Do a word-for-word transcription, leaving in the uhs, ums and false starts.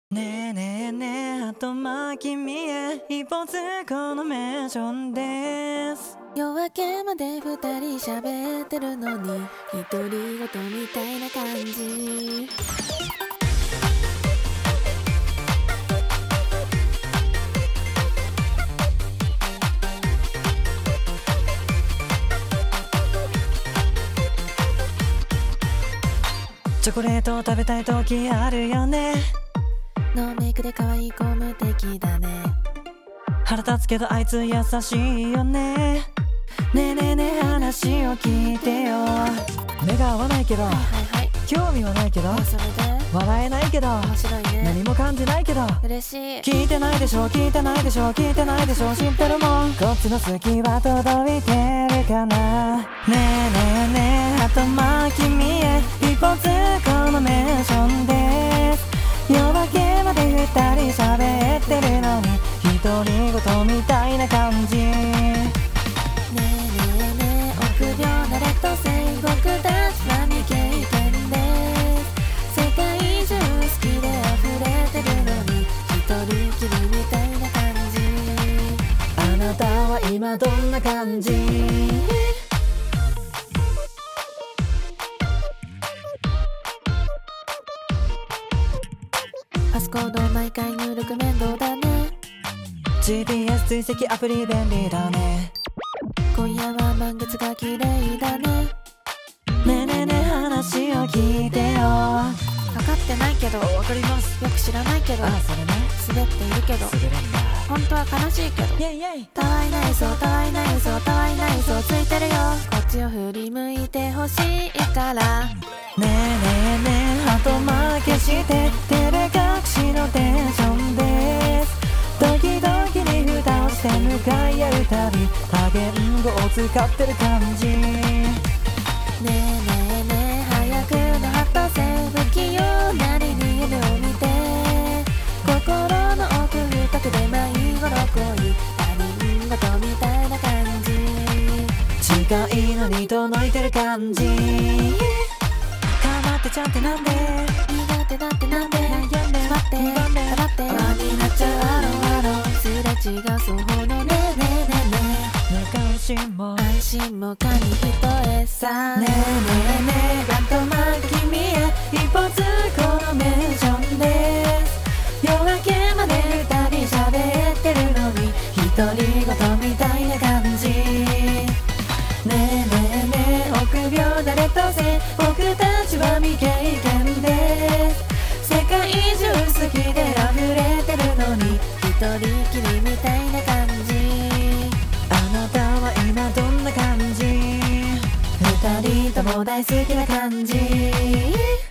ねえねえねえあとまあ君へ一歩通行のメンションです。 夜明けまで二人喋ってるのに独り言みたいな感じ。 チョコレート食べたい時あるよね。 ノーメイクで可愛い子無敵だね。 腹立つけどあいつ優しいよね。ねえねえねえ話を聞いてよ。目が合わないけど、 はいはいはい、 興味はないけど、 それで笑えないけど、 面白いね。 何も感じないけど、 嬉しい。 聞いてないでしょ聞いてないでしょ聞いてないでしょ知ってるもん。こっちの好きは届いてるかな。ねえねえねえあとまあ君へ一歩通行のメンションです。夜明けまで二人喋ってるのに独り言みたいな感じ。 ねえねえねえ臆病なレッド星、僕たちは未経験です。世界中好きで溢れてるのに一人きりみたいな感じ。 あなたは今どんな感じ？ パスコード毎回入力面倒だね。 ジーピーエス 追跡アプリ便利だね。 今夜は満月が綺麗だね。 ねえねえねえ話を聞いてよ。 分かってないけど、 わかります。 よく知らないけど、 あ、それね。 滑っているけど、 滑るんだ。 本当は悲しいけど、 イェイイェイ。 たわいない嘘たわいない嘘たわいない嘘ついてるよ。こっちを振り向いてほしいから。 ねえねえねえ後負けして照れ隠しのテンションです。時々に蓋をして向かい合うたび多言語を使ってる感じ。 ねえねえねえ早くのハットセ不器用なりに夢を見て、心の奥深くで迷子の恋、他人事みたいな感じ。 近いのに届いてる感じ。かまってちゃんってなんで苦手だってなんで悩んで待って二番で黙って輪になっちゃうアロアロすれ違うそうのねえねえねえね無関心もえ安心もかに人へさ。 ねえねえねえあとまあ君へ一歩通行のメンションです。夜明けまで二人喋ってるのに独り言みたいな感じ。ねえねえねえ臆病なレッド星、僕たちは未経験です。世界中好きで溢れてるのに一人きりみたいな感じ。 あなたは今どんな感じ？二人とも大好きな感じ。